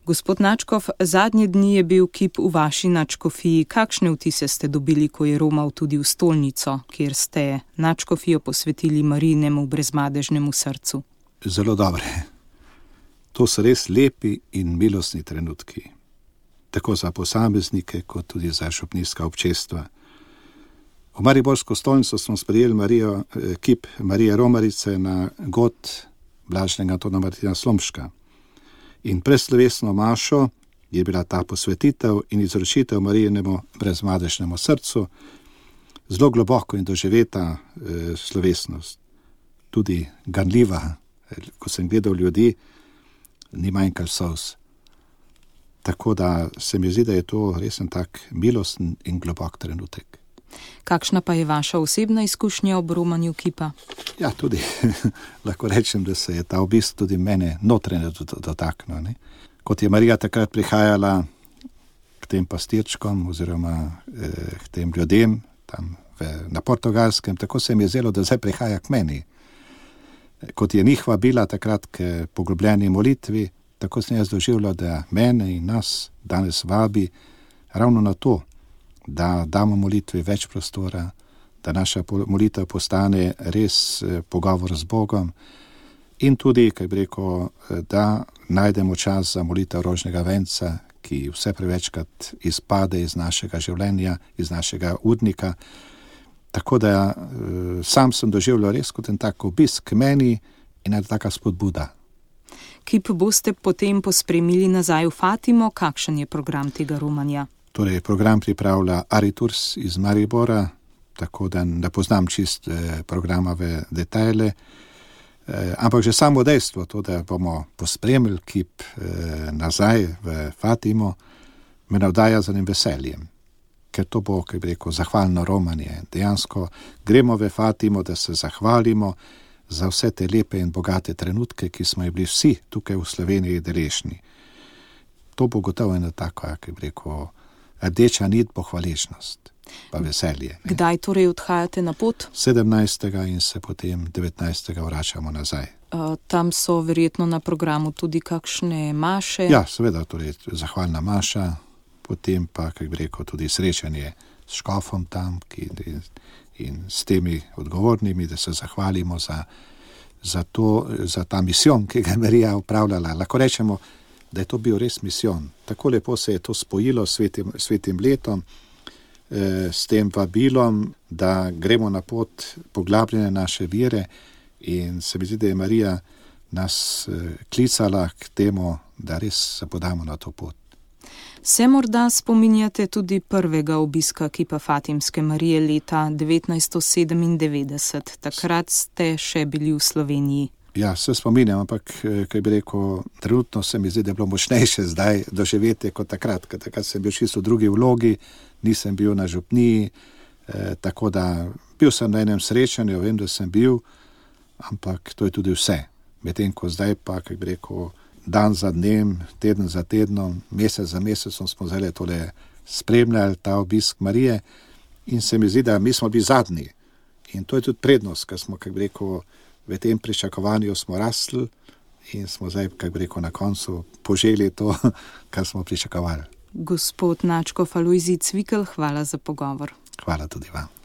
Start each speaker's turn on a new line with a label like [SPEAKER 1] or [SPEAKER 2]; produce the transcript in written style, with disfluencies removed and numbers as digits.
[SPEAKER 1] Gospod Načkov, zadnje dni je bil kip v vaši nadškofiji. Kakšne vtise ste dobili, ko je romal tudi v stolnico, kjer ste nadškofijo posvetili Marijinemu brezmadežnemu srcu?
[SPEAKER 2] Zelo dobre. To so res lepi in milostni trenutki. Tako za posameznike, kot tudi za župnijska občestva. V mariborsko stolnico smo sprejeli kip Marije Romarice na god blaženega Antona Martina Slomška. In preslovesno mašo je bila ta posvetitev in izročitev Marijinemu brezmadežnemu srcu, zelo globoko in doživeta slovesnost, tudi ganljiva, ko sem gledal ljudi, ni manjkal solz. Tako da se mi zdi, da je to resen tak milosten in globok trenutek.
[SPEAKER 1] Kakšna pa je vaša osebna izkušnja ob romanju kipa?
[SPEAKER 2] Ja, tudi lahko rečem, da se je ta obisk tudi mene notranje dotaknil. Ne? Kot je Marija takrat prihajala k tem pastirčkom oziroma k tem ljudem tam na Portugalskem, tako se mi je zdelo, da zdaj prihaja k meni. Kot je njih vabila takrat k poglobljeni molitvi, tako sem jaz doživljal, da mene in nas danes vabi ravno na to, da damo molitvi več prostora, da naša molitev postane res pogovor z Bogom in tudi, kaj bi rekel, da najdemo čas za molitev rožnega venca, ki vse prevečkrat izpade iz našega življenja, iz našega urnika. Tako da sam sem doživljal res kot en tak obisk k meni in ena taka spodbuda.
[SPEAKER 1] Kip boste potem pospremili nazaj v Fatimo. Kakšen je program tega romanja?
[SPEAKER 2] Torej, program pripravlja Ariturs iz Maribora, tako da ne poznam čist programa v detajle, ampak že samo dejstvo, to, da bomo pospremili kip nazaj v Fatimo, me navdaja za njim veseljem, ker to bo, kaj bi rekel, zahvalno romanje. Dejansko gremo v Fatimo, da se zahvalimo za vse te lepe in bogate trenutke, ki smo bili vsi tukaj v Sloveniji deležni. To bo gotovo ena taka, kaj bi rekel, rdeča nit bo hvaležnost, pa veselje. Ne?
[SPEAKER 1] Kdaj torej odhajate na pot?
[SPEAKER 2] 17. in se potem 19. vračamo nazaj.
[SPEAKER 1] Tam so verjetno na programu tudi kakšne maše?
[SPEAKER 2] Ja, seveda, torej zahvalna maša, potem pa, kaj bi rekel, tudi srečanje s škofom tam in s temi odgovornimi, da se zahvalimo za ta misijon, ki ga je Marija upravljala. Lahko rečemo, da je to bil res misijon. Tako lepo se je to spojilo s svetim letom, s tem vabilom, da gremo na pot poglabljanja naše vere in se mi zdi, da je Marija nas klicala k temu, da res se podamo na to pot.
[SPEAKER 1] Se morda spominjate tudi prvega obiska kipa Fatimske Marije leta 1997. Takrat ste še bili v Sloveniji.
[SPEAKER 2] Ja, se spominjam, ampak, kaj bi rekel, trenutno se mi zdi, da je bilo močnejše zdaj doživeti kot takrat, ker takrat sem bil čisto v drugi vlogi, nisem bil na župniji, tako da bil sem na enem srečanju, vem, da sem bil, ampak to je tudi vse. Medtem ko zdaj pa, kaj bi rekel, dan za dnem, teden za tednom, mesec za mesecom smo zdaj tole spremljali ta obisk Marije in se mi zdi, da mi smo bili zadnji. In to je tudi prednost, ker smo, kaj bi rekel, v tem pričakovanju smo rastli in smo zdaj, kaj bi rekel, na koncu poželi to, kar smo pričakovali.
[SPEAKER 1] Gospod Načkov Alojzij Cvikl, hvala za pogovor.
[SPEAKER 2] Hvala tudi vam.